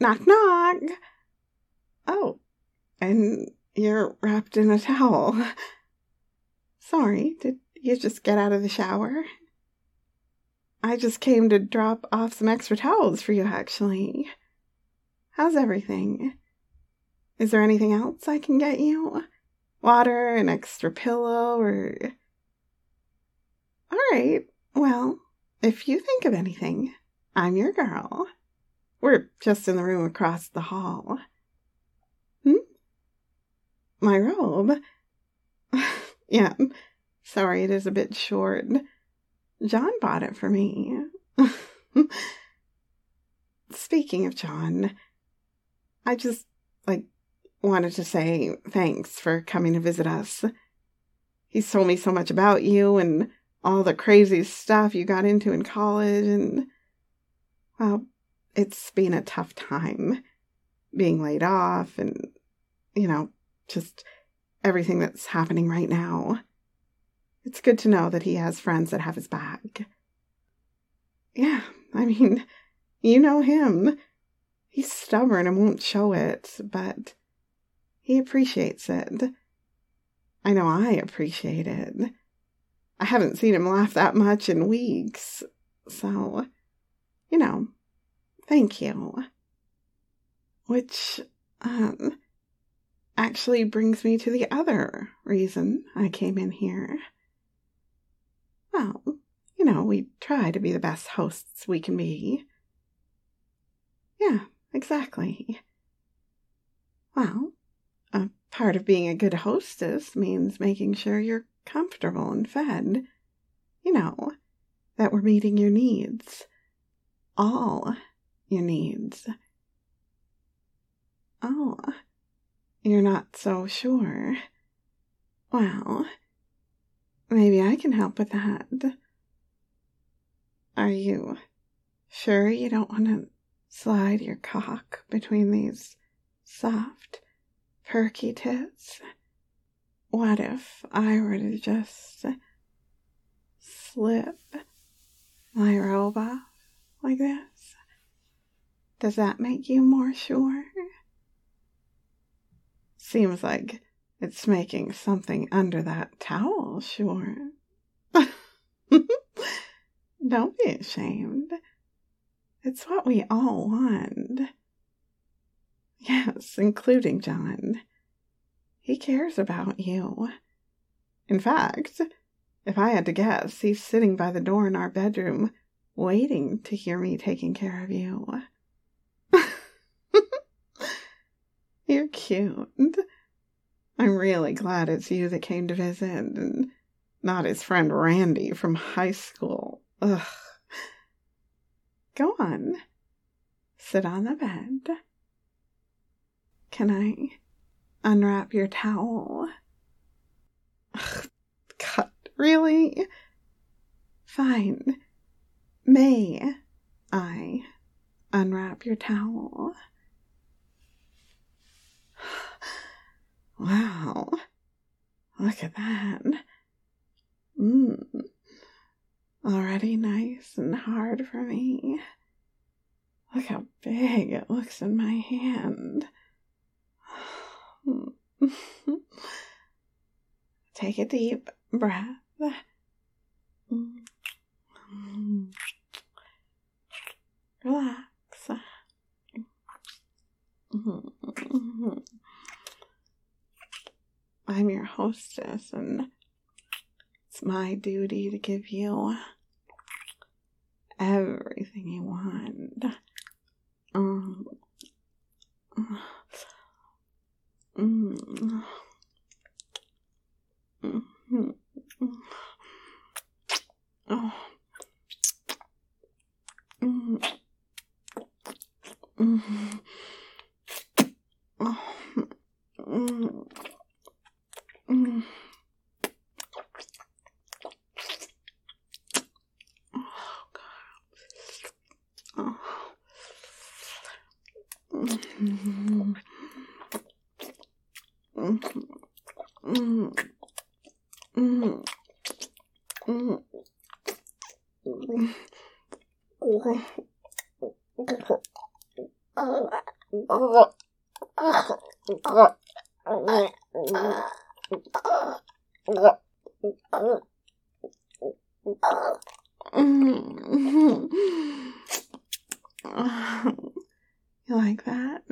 Knock, knock. Oh, and you're wrapped in a towel. Sorry, did you just get out of the shower? I just came to drop off some extra towels for you, actually. How's everything? Is there anything else I can get you? Water, an extra pillow, or... All right, well, if you think of anything, I'm your girl. We're just in the room across the hall. My robe? Yeah, sorry, it is a bit short. John bought it for me. Speaking of John, I just, wanted to say thanks for coming to visit us. He's told me so much about you and all the crazy stuff you got into in college, and, well, it's been a tough time being laid off and, just everything that's happening right now. It's good to know that he has friends that have his back. Yeah, I mean, you know him. He's stubborn and won't show it, but he appreciates it. I know I appreciate it. I haven't seen him laugh that much in weeks, so, thank you. Which, actually brings me to the other reason I came in here. Well, we try to be the best hosts we can be. Yeah, exactly. Well, a part of being a good hostess means making sure you're comfortable and fed. That we're meeting your needs. All your needs. Oh, you're not so sure. Well, maybe I can help with that. Are you sure you don't want to slide your cock between these soft, perky tits? What if I were to just slip my robe off like this? Does that make you more sure? Seems like it's making something under that towel sure. Don't be ashamed. It's what we all want. Yes, including John. He cares about you. In fact, if I had to guess, he's sitting by the door in our bedroom, waiting to hear me taking care of you. You're cute. I'm really glad it's you that came to visit, and not his friend Randy from high school. Ugh. Go on. Sit on the bed. Can I unwrap your towel? Ugh, God, really? Fine. May I unwrap your towel? Wow. Look at that. Already nice and hard for me. Look how big it looks in my hand. Take a deep breath. Relax. I'm your hostess, and it's my duty to give you everything you want. You like that?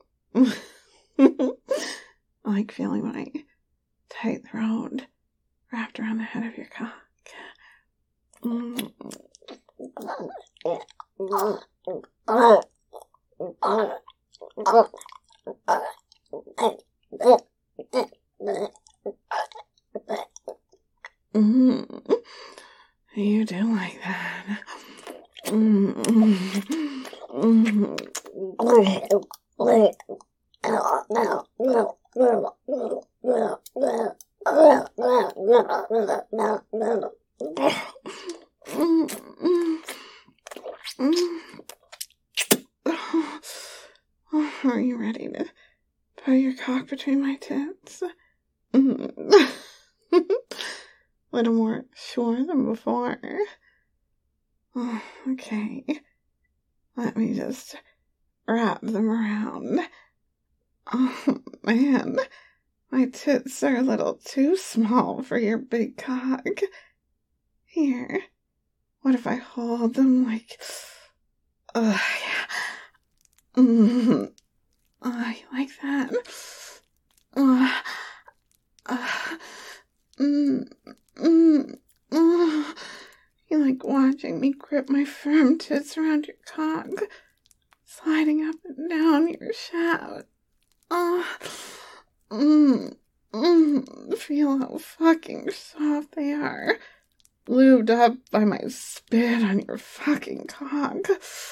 I like feeling my tight throat wrapped around the head of your cock. You do like that. Are you ready to put your cock between my tits? Little more sure than before. Oh, okay. Let me just wrap them around. Oh, man. My tits are a little too small for your big cock. Here. What if I hold them like... yeah. Oh, you like that? You like watching me grip my firm tits around your cock, sliding up and down your shaft. Feel how fucking soft they are, lubed up by my spit on your fucking cock.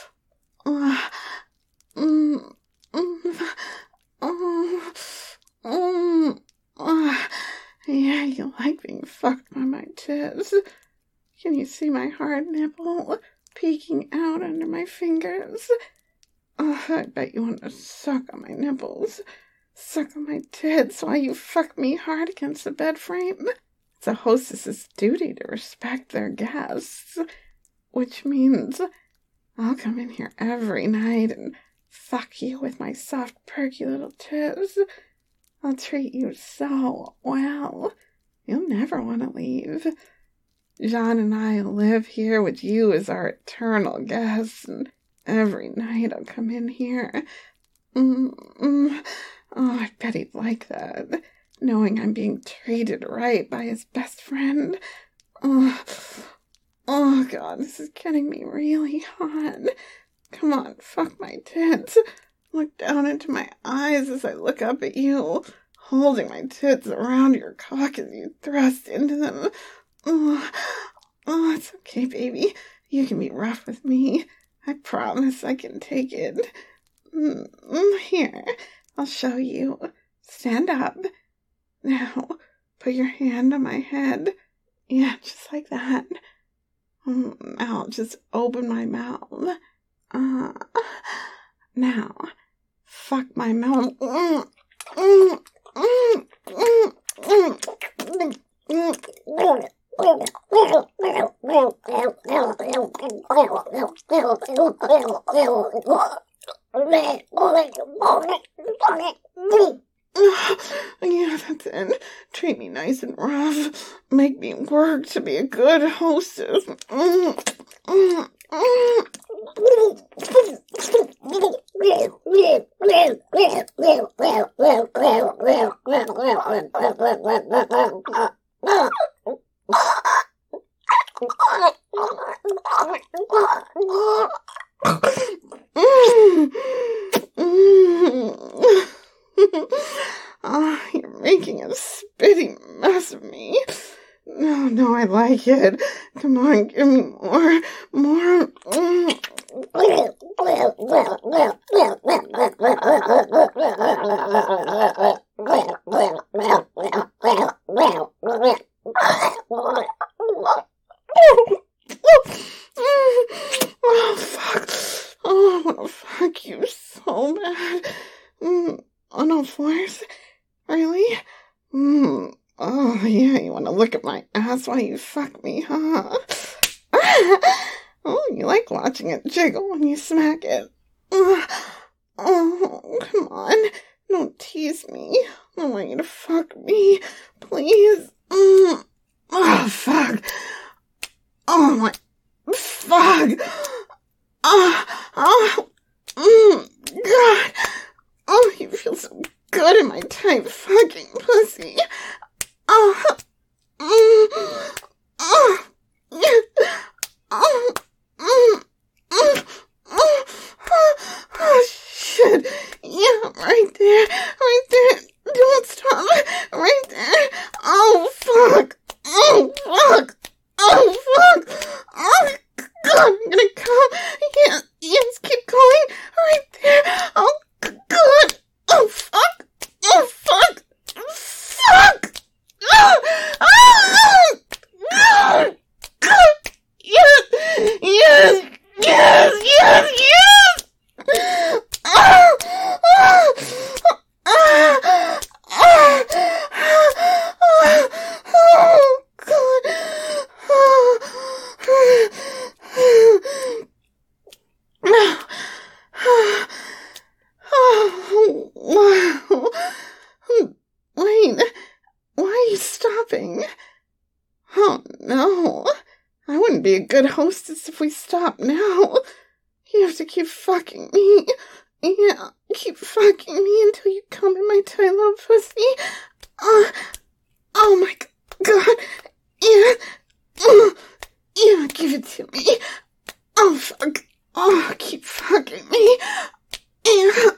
Yeah, you like being fucked by my tits. Can you see my hard nipple peeking out under my fingers? Oh, I bet you want to suck on my nipples. Suck on my tits while you fuck me hard against the bed frame. It's a hostess's duty to respect their guests. Which means I'll come in here every night and fuck you with my soft, perky little tits. I'll treat you so well. You'll never want to leave. Jean and I live here with you as our eternal guests, and every night I'll come in here. Oh, I bet he'd like that, knowing I'm being treated right by his best friend. Oh, God, this is getting me really hot. Come on, fuck my tits. Look down into my eyes as I look up at you, holding my tits around your cock as you thrust into them. Oh, it's okay, baby. You can be rough with me. I promise I can take it. Here, I'll show you. Stand up. Now, put your hand on my head. Yeah, just like that. Now, just open my mouth. Now, fuck my mouth. Yeah, that's it. Treat me nice and rough. Make me work to be a good hostess. You're making a spitty mess of me. No, I like it. Come on, give me more. Oh, fuck. Oh, I want to fuck you so bad. On all fours? Really? Oh, yeah, you want to look at my ass while you fuck me, huh? Oh, you like watching it jiggle when you smack it. Oh, on. Don't tease me. I want you to fuck me. Please. Oh, fuck. Oh, my... Fuck. God. Oh, you feel so good in my tight fucking pussy. Oh, shit. Yeah, right there. Right there. Don't stop. Right there. Oh, fuck. Oh, fuck. Oh, fuck. Oh, God, I'm gonna come. Yes, keep going. Right there. Oh, God. Oh, fuck. Oh, fuck. Fuck. Oh, God. Yes. Yes. Yes. Yes. Yes. Oh, God. Oh, wow. Wait, why are you stopping? Oh, no. I wouldn't be a good hostess if we stopped now. You have to keep fucking me. Yeah, keep fucking me until you come in my tight little pussy. Oh my God. Yeah. Yeah, give it to me. Oh, fuck. Oh, keep fucking me. Yeah.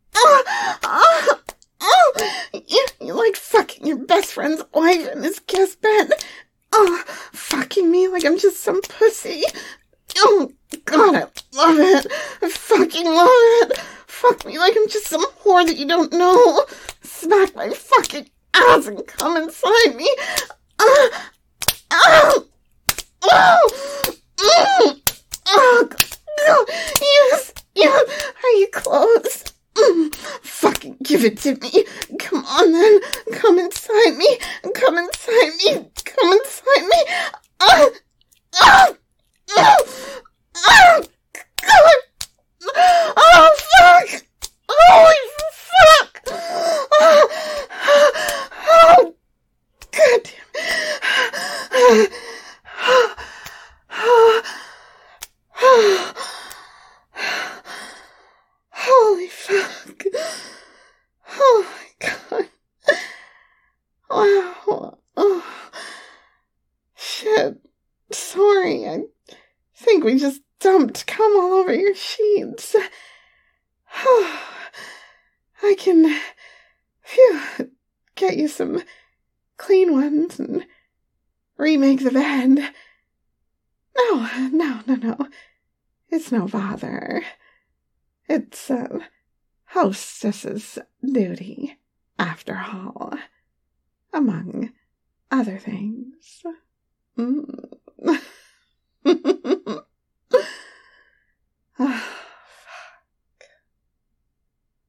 Yeah, you like fucking your best friend's wife in his guest bed. Oh, fucking me like I'm just some pussy. Oh, God, I love it. I fucking love it. Fuck me like I'm just some whore that you don't know. Smack my fucking ass and come inside me. Yes, yes. Are you close? Fucking give it to me. Come on then. Come inside me. Come inside me. Come inside me. God. Oh, fuck. Holy fuck. Oh, God damn. Holy fuck. Oh my God. Wow. Oh. Shit. Sorry. I think we just dumped cum all over your sheets. I can get you some clean ones and remake the bed. No. It's no bother. It's hostess's duty, after all, among other things.